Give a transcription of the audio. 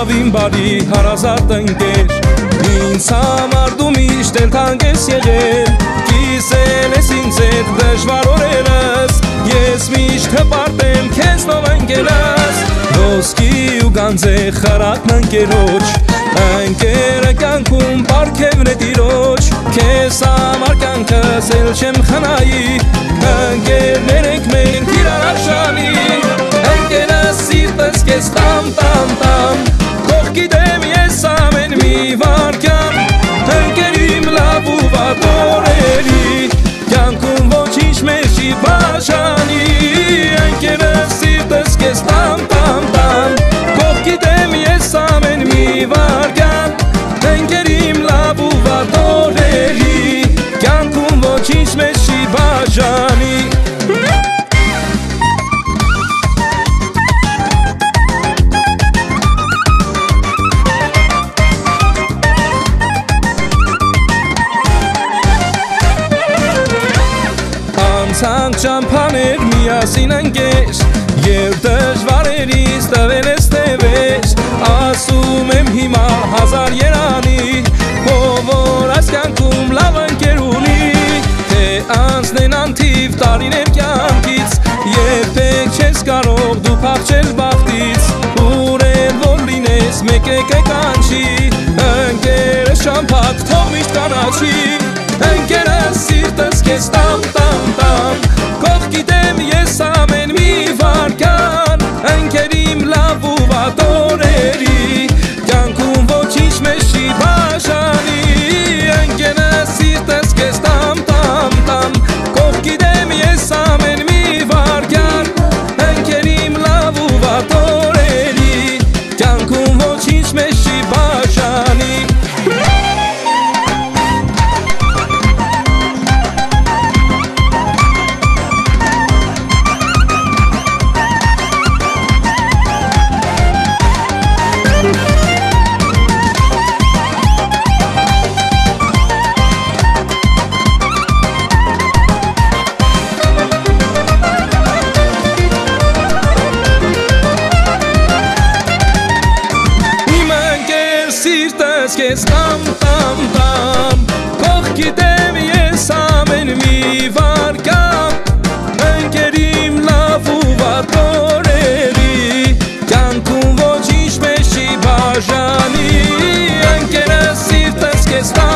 Լավին բարի հարազատ ընկեր Ինձ համար դու միշտ էլ թանկ ես եղել Կիսել ես ինձ հետ դժվար օրերս Ես միշտ հպարտեմ քեզնով ընկերս Ոսկի ու գանձե խրատն ընկերոջ Ընկերը կյանքում պարգևն է տիրոջ Քեզ համար կյանքս էլ չեմ խնայի Ընկերներ ենք մենք իրար արժանի Ընկերս սիրտս քեզ տամ տամ տամ Կողքի դեմ ես ամեն մի վարկյան Ընկեր իմ լավ ու վատ օրերի Կյանքում ոչինչ մեզ չի բաժանի Ընկերս սիրտս քեզ տամ տամ տամ Կողքի դեմ ես ամեն մի վարկյան Ընկեր իմ լավ ու վատ օրերի Կյանքում ոչինչ մեզ չի բաժանի Անցանք ճամփաներ միասին ընկեր Եվ դժվարերից տվել ես տևեր Ասում եմ հիմա հազար երանի Ով որ այս կյանքում լավ ընկեր ունի Թե անցնեն անթիվ տարիներ կյանքից Երբեք չես կարող դու փախչել բախտից Ուր էլ որ լինես մեկ է կանչի Ընկերը շամփակ թող միշտ կանաչի Ընկերս սիրտս քեզ տամ տամ տամ Կողքի դեմ ես ամեն մի վարկյան Ընկեր իմ լավ ու վատ օրերի Կյանքում ոչինչ մեզ չի բաժանի Ընկերս սիրտս քեզ տամ տամ տամ Կողքի դեմ ես ամեն մի վարկյան Ընկեր իմ լավ ու վատ օրերի Կյանքում ոչինչ մեզ չի բաժանի Սիրտս քեզ տամ տամ տամ Կողքի դեմ ես ամեն մի վարկյան Ընկեր իմ լավ ու վատ օրերի Կյանքում ոչինչ մեզ չի բաժանի Ընկերս սիրտս քեզ տամ